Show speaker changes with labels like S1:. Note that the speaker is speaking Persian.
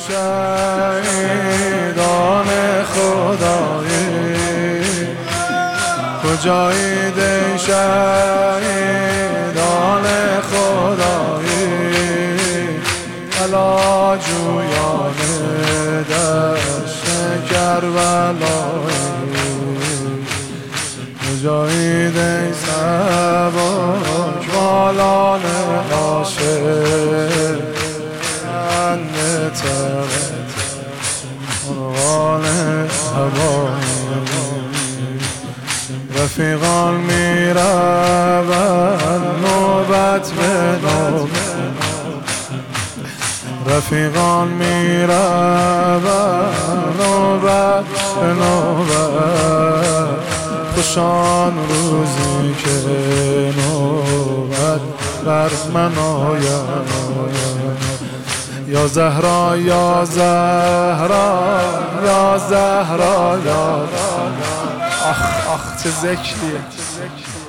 S1: شهیدان خدایی کجایید ای شهیدان خدایی علا جویان دشت کربلایی کجایید ای سبکبالان عاشق مرغان هوایی رفیقان میروند نوبت به نوبت رفیقان میروند نوبت به نوبت خوشان روزی که نوبت بر من آید یا زهرا یا زهرا یا زهرا یا آخ چه ذکریه